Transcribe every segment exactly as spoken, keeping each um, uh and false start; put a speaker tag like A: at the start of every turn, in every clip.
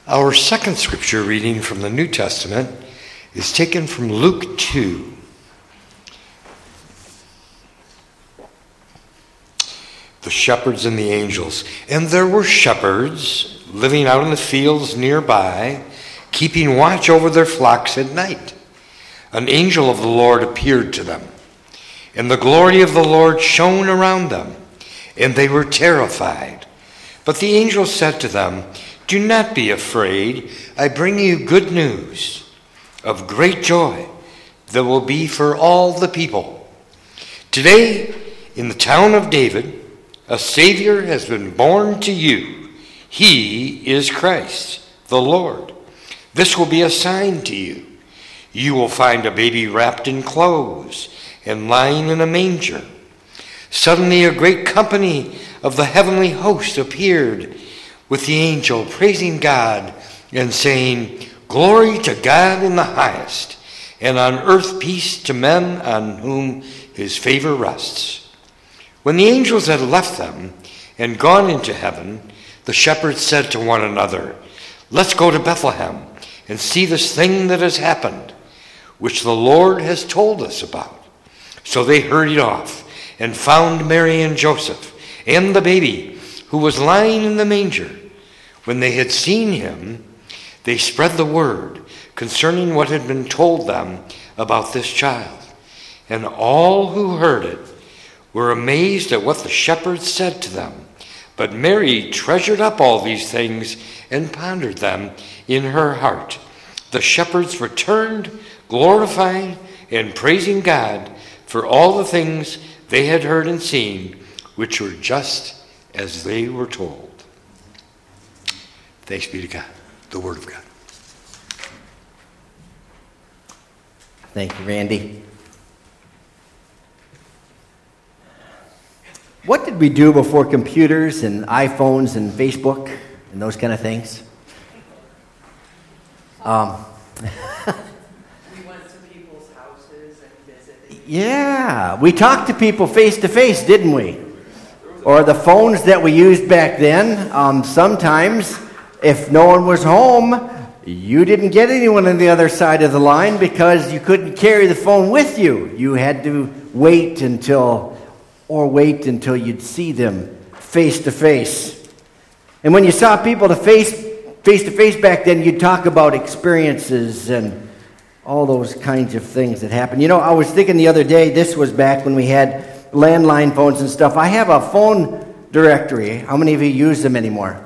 A: Our second scripture reading from the New Testament is taken from Luke two. The shepherds and the angels. And there were shepherds living out in the fields nearby, keeping watch over their flocks at night. An angel of the Lord appeared to them, and the glory of the Lord shone around them, and they were terrified. But the angel said to them, "Do not be afraid. I bring you good news of great joy that will be for all the people. Today, in the town of David, a Savior has been born to you. He is Christ, the Lord. This will be a sign to you. You will find a baby wrapped in clothes and lying in a manger." Suddenly a great company of the heavenly host appeared with the angel, praising God and saying, "Glory to God in the highest, and on earth peace to men on whom his favor rests." When the angels had left them and gone into heaven, the shepherds said to one another, "Let's go to Bethlehem and see this thing that has happened, which the Lord has told us about." So they hurried off and found Mary and Joseph and the baby who was lying in the manger. When they had seen him, they spread the word concerning what had been told them about this child. And all who heard it were amazed at what the shepherds said to them. But Mary treasured up all these things and pondered them in her heart. The shepherds returned, glorifying and praising God for all the things they had heard and seen, which were just as they were told. Thanks be to God, the Word of God.
B: Thank you, Randy. What did we do before computers and iPhones and Facebook and those kind of things? Um,
C: we went to people's houses and visited.
B: Yeah, we talked to people face to face, didn't we? Or the phones that we used back then. Um, sometimes, if no one was home, you didn't get anyone on the other side of the line because you couldn't carry the phone with you. You had to wait until, or wait until you'd see them face to face. And when you saw people to face, face to face back then, you'd talk about experiences and all those kinds of things that happened. You know, I was thinking the other day, this was back when we had landline phones and stuff. I have a phone directory. How many of you use them anymore?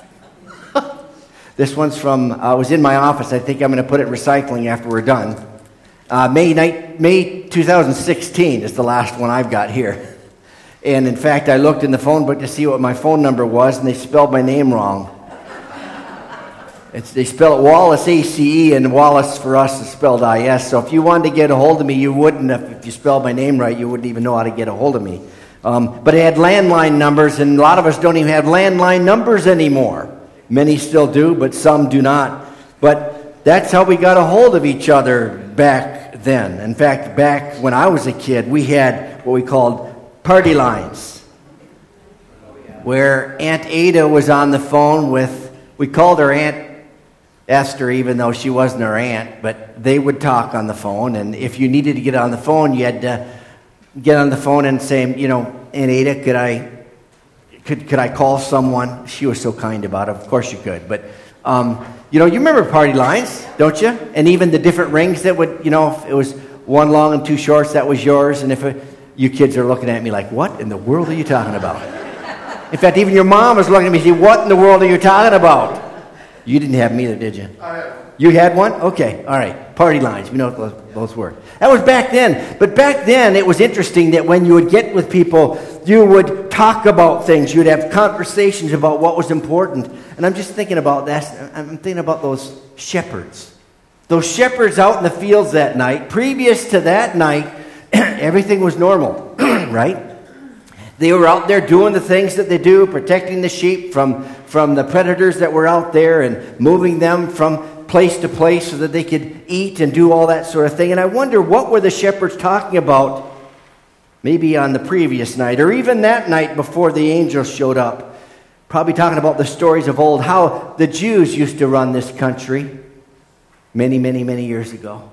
B: This one's from, uh, was in my office. I think I'm going to put it in recycling after we're done. Uh, May night, May twenty sixteen is the last one I've got here. And in fact, I looked in the phone book to see what my phone number was, and they spelled my name wrong. It's, they spell it Wallace, A C E, and Wallace for us is spelled I S. So if you wanted to get a hold of me, you wouldn't. If, if you spelled my name right, you wouldn't even know how to get a hold of me. Um, but it had landline numbers, and a lot of us don't even have landline numbers anymore. Many still do, but some do not. But that's how we got a hold of each other back then. In fact, back when I was a kid, we had what we called party lines, where Aunt Ada was on the phone with, we called her Aunt Esther, even though she wasn't her aunt, but they would talk on the phone, and if you needed to get on the phone, you had to get on the phone and say, you know, Aunt Ada, could I, could could I call someone? She was so kind about it. Of course you could, but um, you know, you remember party lines, don't you? And even the different rings that would, you know, if it was one long and two shorts, that was yours, and if it, you kids are looking at me like, what in the world are you talking about? In fact, even your mom was looking at me saying, what in the world are you talking about? You didn't have them either, did you?
C: I have.
B: You had one? Okay, all right. Party lines. We know what those, those were. That was back then. But back then, it was interesting that when you would get with people, you would talk about things. You'd have conversations about what was important. And I'm just thinking about that. I'm thinking about those shepherds. Those shepherds out in the fields that night. Previous to that night, everything was normal, right? They were out there doing the things that they do, protecting the sheep from, from the predators that were out there and moving them from place to place so that they could eat and do all that sort of thing. And I wonder, what were the shepherds talking about maybe on the previous night or even that night before the angels showed up? Probably talking about the stories of old, how the Jews used to run this country many, many, many years ago.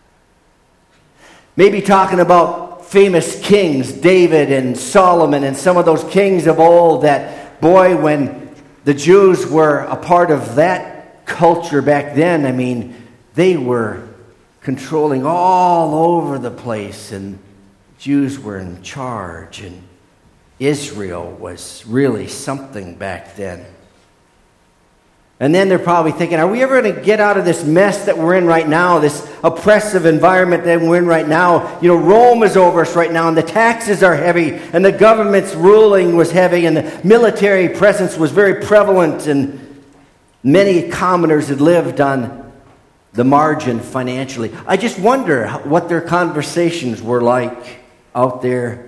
B: Maybe talking about famous kings, David and Solomon and some of those kings of old that, boy, when the Jews were a part of that culture back then, I mean, they were controlling all over the place, and Jews were in charge, and Israel was really something back then. And then they're probably thinking, are we ever going to get out of this mess that we're in right now, this oppressive environment that we're in right now? You know, Rome is over us right now, and the taxes are heavy, and the government's ruling was heavy, and the military presence was very prevalent, and many commoners had lived on the margin financially. I just wonder what their conversations were like out there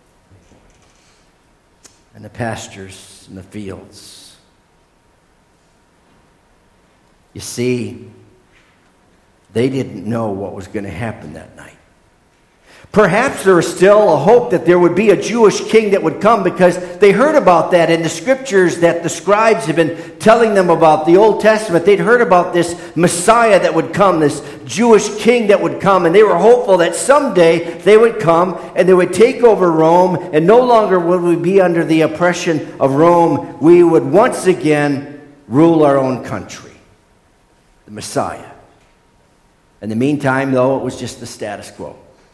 B: in the pastures and the fields. You see, they didn't know what was going to happen that night. Perhaps there was still a hope that there would be a Jewish king that would come, because they heard about that in the scriptures that the scribes had been telling them about, the Old Testament. They'd heard about this Messiah that would come, this Jewish king that would come, and they were hopeful that someday they would come and they would take over Rome, and no longer would we be under the oppression of Rome. We would once again rule our own country. The Messiah. In the meantime, though, it was just the status quo.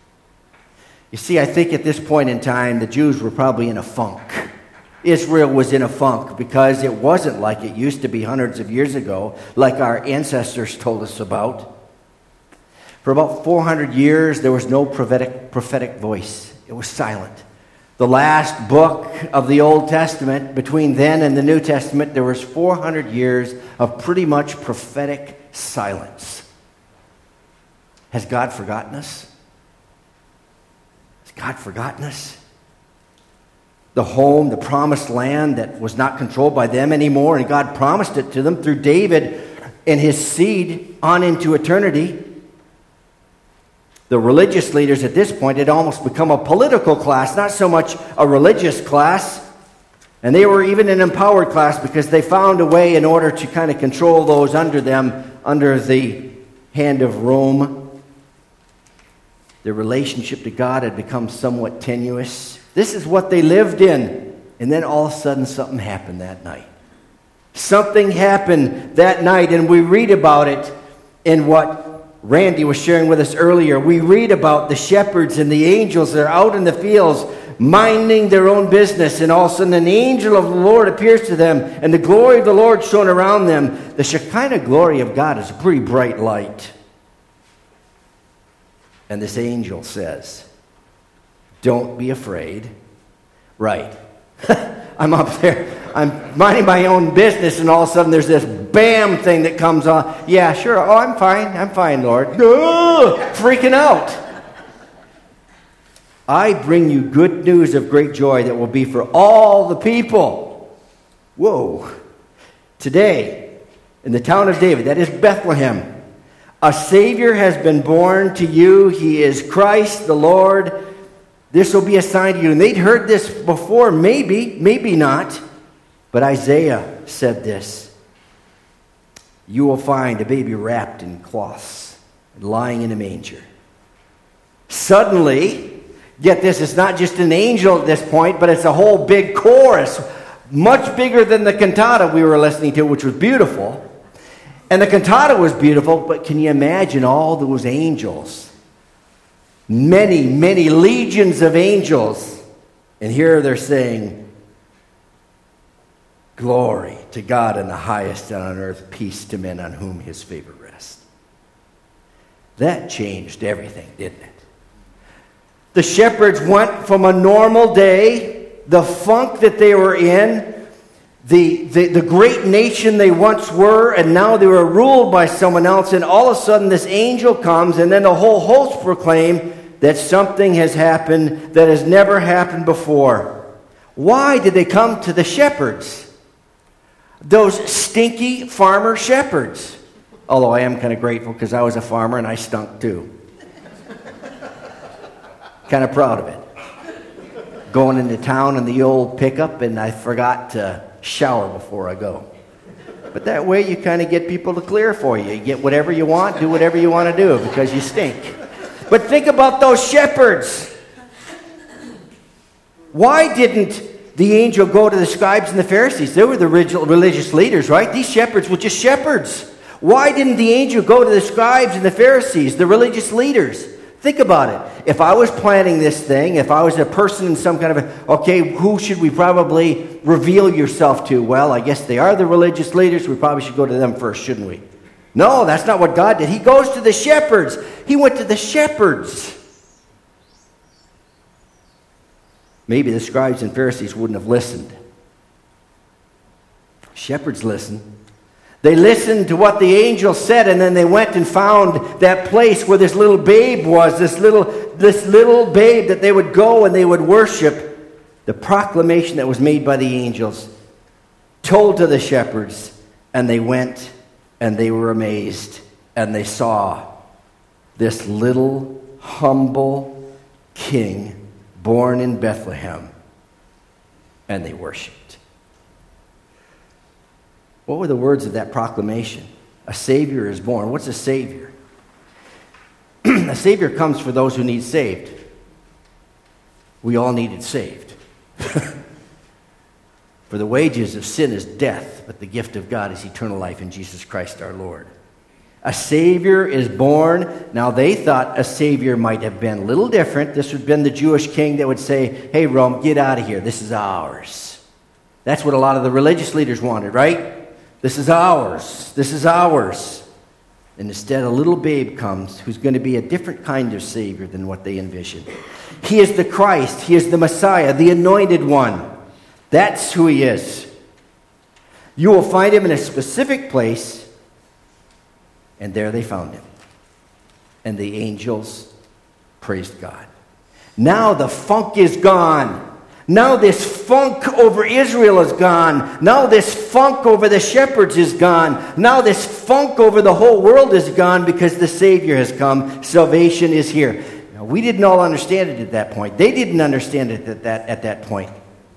B: You see, I think at this point in time, the Jews were probably in a funk. Israel was in a funk because it wasn't like it used to be hundreds of years ago, like our ancestors told us about. For about four hundred years, there was no prophetic, prophetic voice. It was silent. The last book of the Old Testament, between then and the New Testament, there was four hundred years of pretty much prophetic silence. Has God forgotten us? Has God forgotten us? The home, the promised land that was not controlled by them anymore, and God promised it to them through David and his seed on into eternity. The religious leaders at this point had almost become a political class, not so much a religious class. And they were even an empowered class because they found a way in order to kind of control those under them, under the hand of Rome. Their relationship to God had become somewhat tenuous. This is what they lived in. And then all of a sudden something happened that night. Something happened that night, and we read about it in what Randy was sharing with us earlier. We read about the shepherds and the angels that are out in the fields minding their own business, and all of a sudden an angel of the Lord appears to them, and the glory of the Lord shone around them. The Shekinah glory of God is a pretty bright light. And this angel says, don't be afraid. Right. I'm up there. I'm minding my own business, and all of a sudden there's this bam thing that comes on. Yeah, sure. Oh, I'm fine. I'm fine, Lord. Ugh, freaking out. I bring you good news of great joy that will be for all the people. Whoa. Today, in the town of David, that is Bethlehem, a Savior has been born to you. He is Christ the Lord. This will be a sign to you. And they'd heard this before, maybe, maybe not. But Isaiah said this. You will find a baby wrapped in cloths and lying in a manger. Suddenly, get this, it's not just an angel at this point, but it's a whole big chorus, much bigger than the cantata we were listening to, which was beautiful. And the cantata was beautiful, but can you imagine all those angels? Many, many legions of angels. And here they're saying, glory to God in the highest, and on earth peace to men on whom his favor rests. That changed everything, didn't it? The shepherds went from a normal day, the funk that they were in, the, the, the great nation they once were, and now they were ruled by someone else, and all of a sudden this angel comes, and then the whole host proclaim that something has happened that has never happened before. Why did they come to the shepherds? Those stinky farmer shepherds. Although I am kind of grateful because I was a farmer and I stunk too. Kind of proud of it. Going into town in the old pickup, and I forgot to shower before I go. But that way you kind of get people to clear for you. You get whatever you want, do whatever you want to do because you stink. But think about those shepherds. Why didn't the angel go to the scribes and the Pharisees? They were the religious leaders, right? These shepherds were just shepherds. Why didn't the angel go to the scribes and the Pharisees, the religious leaders? Think about it. If I was planning this thing, if I was a person in some kind of a, okay, who should we probably reveal yourself to? Well, I guess they are the religious leaders. We probably should go to them first, shouldn't we? No, that's not what God did. He goes to the shepherds. He went to the shepherds. Maybe the scribes and Pharisees wouldn't have listened. Shepherds listened. They listened to what the angel said, and then they went and found that place where this little babe was, this little, this little babe that they would go and they would worship. The proclamation that was made by the angels, told to the shepherds, and they went and they were amazed, and they saw this little, humble king born in Bethlehem, and they worshiped. What were the words of that proclamation? A Savior is born. What's a Savior? A Savior comes for those who need saved. We all needed saved. For the wages of sin is death, but the gift of God is eternal life in Jesus Christ our Lord. A Savior is born. Now they thought a Savior might have been a little different. This would have been the Jewish king that would say, hey, Rome, get out of here. This is ours. That's what a lot of the religious leaders wanted, right? This is ours. This is ours. And instead, a little babe comes who's going to be a different kind of Savior than what they envisioned. He is the Christ. He is the Messiah, the anointed one. That's who he is. You will find him in a specific place, and there they found him. And the angels praised God. Now the funk is gone. Now this funk over Israel is gone. Now this funk over the shepherds is gone. Now this funk over the whole world is gone because the Savior has come. Salvation is here. Now, we didn't all understand it at that point. They didn't understand it at that, at that point.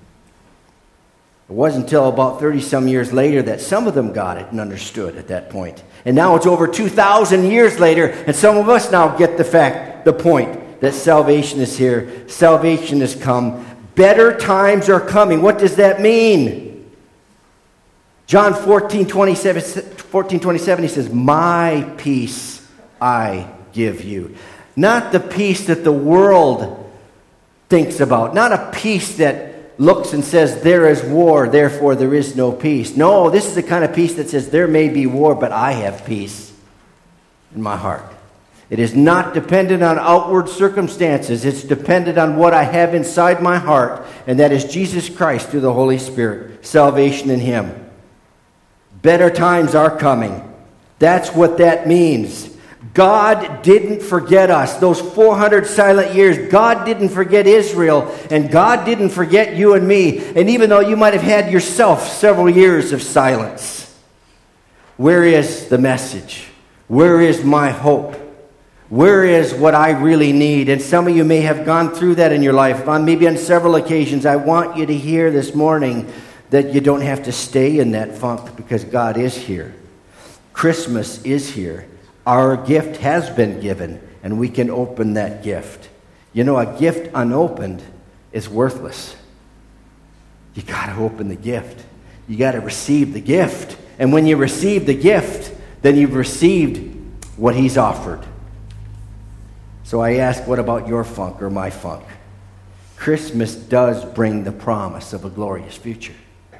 B: It wasn't until about thirty-some years later that some of them got it and understood at that point. And now it's over two thousand years later, and some of us now get the fact, the point, that salvation is here. Salvation has come. Better times are coming. What does that mean? John fourteen twenty-seven, fourteen twenty-seven, he says, my peace I give you. Not the peace that the world thinks about. Not a peace that looks and says, there is war, therefore there is no peace. No, this is the kind of peace that says, there may be war, but I have peace in my heart. It is not dependent on outward circumstances. It's dependent on what I have inside my heart, and that is Jesus Christ through the Holy Spirit. Salvation in him. Better times are coming. That's what that means. God didn't forget us. Those four hundred silent years, God didn't forget Israel, and God didn't forget you and me. And even though you might have had yourself several years of silence, where is the message? Where is my hope? Where is what I really need? And some of you may have gone through that in your life. On maybe on several occasions, I want you to hear this morning that you don't have to stay in that funk because God is here. Christmas is here. Our gift has been given, and we can open that gift. You know, a gift unopened is worthless. You got to open the gift. You got to receive the gift. And when you receive the gift, then you've received what he's offered. So I ask, what about your funk or my funk? Christmas does bring the promise of a glorious future.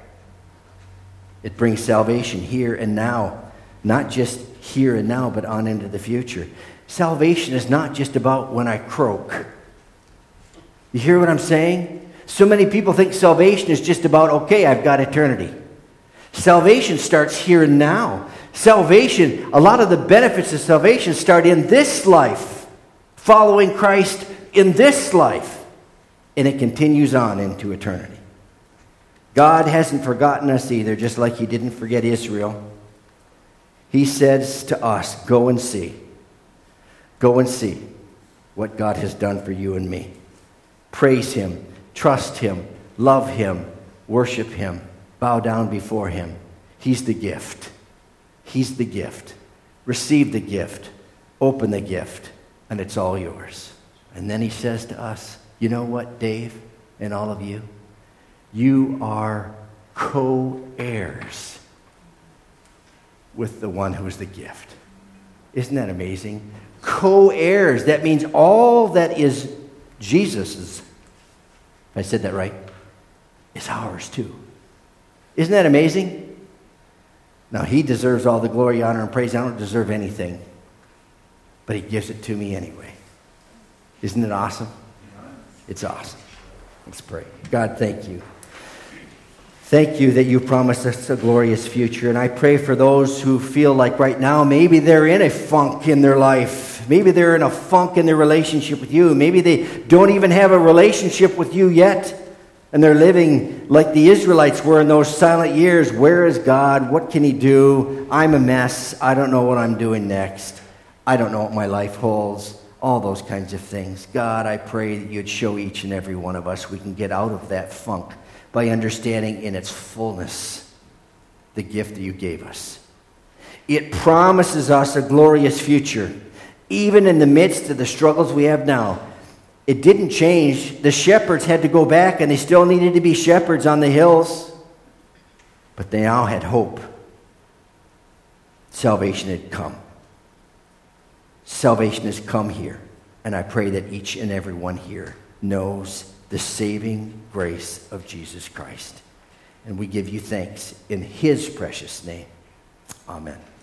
B: It brings salvation here and now. Not just here and now, but on into the future. Salvation is not just about when I croak. You hear what I'm saying? So many people think salvation is just about, okay, I've got eternity. Salvation starts here and now. Salvation, a lot of the benefits of salvation start in this life. Following Christ in this life, and it continues on into eternity. God hasn't forgotten us either, just like he didn't forget Israel. He says to us, go and see. Go and see what God has done for you and me. Praise him, trust him, love him, worship him, Bow down before him. He's the gift. He's the gift. Receive the gift. Open the gift. And it's all yours. And then he says to us, you know what, Dave, and all of you? You are co-heirs with the one who's the gift. Isn't that amazing? Co-heirs. That means all that is Jesus's, if I said that right, is ours too. Isn't that amazing? Now, he deserves all the glory, honor, and praise. I don't deserve anything. But he gives it to me anyway. Isn't it awesome? It's awesome. Let's pray. God, thank you. Thank you that you promised us a glorious future. And I pray for those who feel like right now maybe they're in a funk in their life. Maybe they're in a funk in their relationship with you. Maybe they don't even have a relationship with you yet. And they're living like the Israelites were in those silent years. Where is God? What can he do? I'm a mess. I don't know what I'm doing next. I don't know what my life holds. All those kinds of things. God, I pray that you'd show each and every one of us we can get out of that funk by understanding in its fullness the gift that you gave us. It promises us a glorious future, even in the midst of the struggles we have now. It didn't change. The shepherds had to go back, and they still needed to be shepherds on the hills. But they now had hope. Salvation had come. Salvation has come here. And I pray that each and every one here knows the saving grace of Jesus Christ. And we give you thanks in his precious name. Amen.